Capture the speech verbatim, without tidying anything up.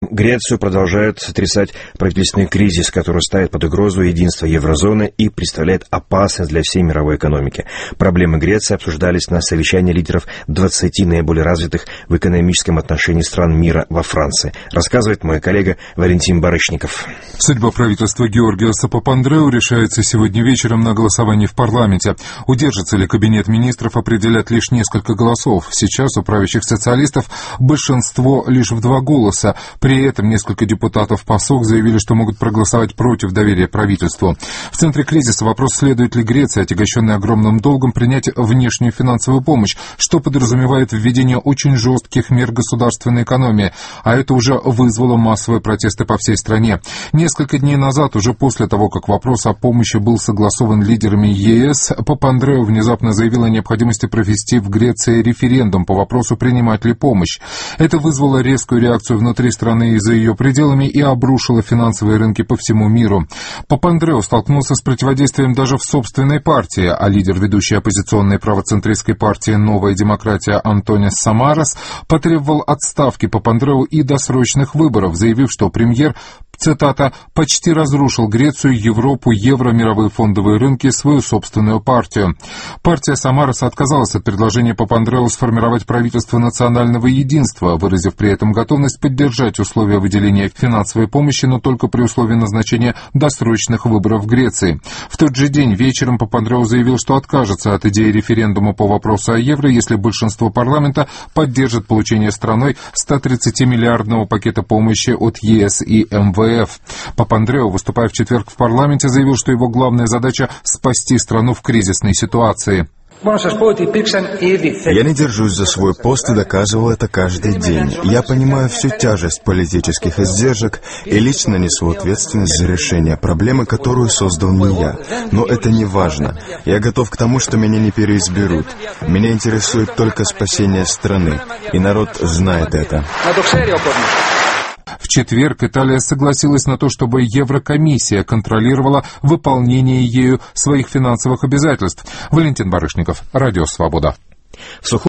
Грецию продолжают сотрясать правительственный кризис, который ставит под угрозу единство еврозоны и представляет опасность для всей мировой экономики. Проблемы Греции обсуждались на совещании лидеров двадцати наиболее развитых в экономическом отношении стран мира во Франции. Рассказывает мой коллега Валентин Барышников. Судьба правительства Георгиоса Папандреу решается сегодня вечером на голосовании в парламенте. Удержится ли кабинет министров, определят лишь несколько голосов. Сейчас у правящих социалистов большинство лишь в два голоса. При этом несколько депутатов ПАСОК заявили, что могут проголосовать против доверия правительству. В центре кризиса вопрос, следует ли Греция, отягощенная огромным долгом, принять внешнюю финансовую помощь, что подразумевает введение очень жестких мер государственной экономии, а это уже вызвало массовые протесты по всей стране. Несколько дней назад, уже после того, как вопрос о помощи был согласован лидерами ЕС, Папандреу внезапно заявил о необходимости провести в Греции референдум по вопросу, принимать ли помощь. Это вызвало резкую реакцию внутри страны и за ее пределами и обрушило финансовые рынки по всему миру. Папандреу столкнулся с противодействием даже в собственной партии, а лидер ведущей оппозиционной правоцентристской партии «Новая демократия» Антонис Самарас потребовал отставки Папандреу и досрочных выборов, заявив, что премьер, цитата, «почти разрушил Грецию, Европу, евро, мировые фондовые рынки, свою собственную партию». Партия Самараса отказалась от предложения Папандреу сформировать правительство национального единства, выразив при этом готовность поддержать условия выделения финансовой помощи, но только при условии назначения досрочных выборов в Греции. В тот же день вечером Папандреу заявил, что откажется от идеи референдума по вопросу о евро, если большинство парламента поддержит получение страной ста тридцати миллиардного пакета помощи от ЕС и эм вэ эф. Папандреу, выступая в четверг в парламенте, заявил, что его главная задача – спасти страну в кризисной ситуации. Я не держусь за свой пост и доказывал это каждый день. Я понимаю всю тяжесть политических издержек и лично несу ответственность за решение проблемы, которую создал не я. Но это не важно. Я готов к тому, что меня не переизберут. Меня интересует только спасение страны, и народ знает это. В четверг Италия согласилась на то, чтобы Еврокомиссия контролировала выполнение ею своих финансовых обязательств. Валентин Барышников, Радио Свобода.